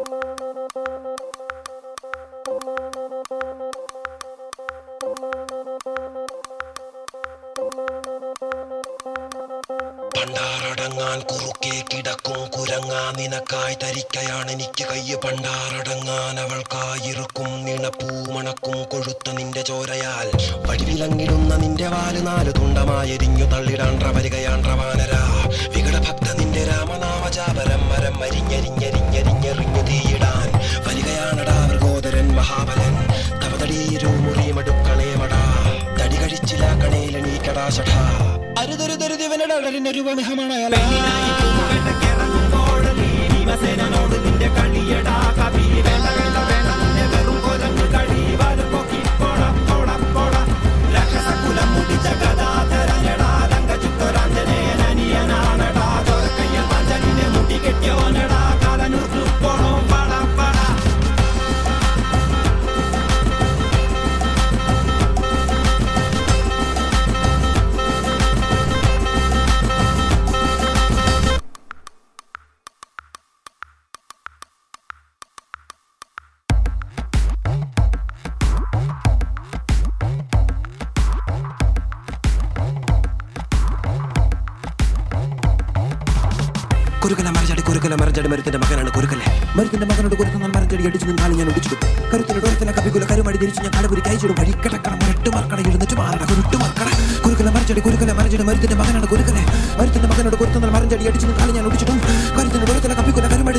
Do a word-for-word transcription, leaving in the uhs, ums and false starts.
പണ്ടാറടങ്ങാൻ കുറുക്കേ കിടക്കും കുരങ്ങാ നിനക്കായി തരിക്കയാണ് എനിക്ക് കയ്യ് പണ്ടാറടങ്ങാൻ അവൾക്കായിരിക്കും നിണപ്പൂ മണക്കും കൊഴുത്ത നിന്റെ ചോരയാൽ വടിവിലങ്ങിടുന്ന നിന്റെ വാല് നാല് തുണ്ടമായെരിഞ്ഞു തള്ളിടാൻ വരികയാൻ വാനര വികടഭക്ത നിന്റെ രാമനാമജാപരം മരം മരിഞ്ഞരിഞ്ഞരിഞ്ഞരിഞ്ഞെറിഞ്ഞു തീയിടാൻ വരികയാണടാ വൃഗോദരൻ മഹാബലൻ തവതടീരു മുറിമടുക്കളേമടാ തടി കഴിച്ചില്ല കണയിലെണീക്കടാ ശഠാ അരുതരുതരുതിവനടലിന്റെ രൂപമിഹമാണ് ഭീമസേനോട് നിന്റെ കളിയടാ കവി വേണ്ട വേണ്ട വേണ്ട നിന്റെ വെറും കൊലങ്ങ് കഴിവാലും പൊക്കി പോട പോട പോട രാക്ഷസകുലം മുടിച്ച ഗദാധരനടാ ലങ്കചുക്തരാഞ്ജനേയനനിയനാണടാ ചോരക്കയ്യ പാഞ്ചലിനെ മുടി കെട്ടിയോനടാ കാലനൂർന്നു പോണോ പട പട കുരുക്കല മരച്ചടി കുരുക്കല മരച്ചടി മരുത്തിന്റെ മകനാണ് കുരുക്കലെ മരുത്തിന്റെ മകനോട് കുരുക്കുന്ന മരച്ചടി അടിച്ചു നിന്നാലും ഞാൻ ഒടിച്ചു കരുത്തിന്റെ ഡോരത്തിലെ കവികുല കരുമടി തിരിച്ച് ഞാൻ കടപുരി കൈച്ചിടും വഴിക്കടക്കണം മരട്ട് മർക്കട എഴുന്നിട്ട് മാറട കുരുട്ട് മർക്കട കുരുക്കല മരച്ചടി കുരുക്കല മരച്ചടി മരുത്തിന്റെ മകനാണ് കുരുക്കലെ മരുത്തിന്റെ മകനോട് കുരുക്കുന്ന മരച്ചടി അടിച്ചു നിന്നാലും ഞാൻ ഒടിച്ചിട്ടും കരുത്തിന്റെ ഡോരത്തിലെ കവികുല കരുമടി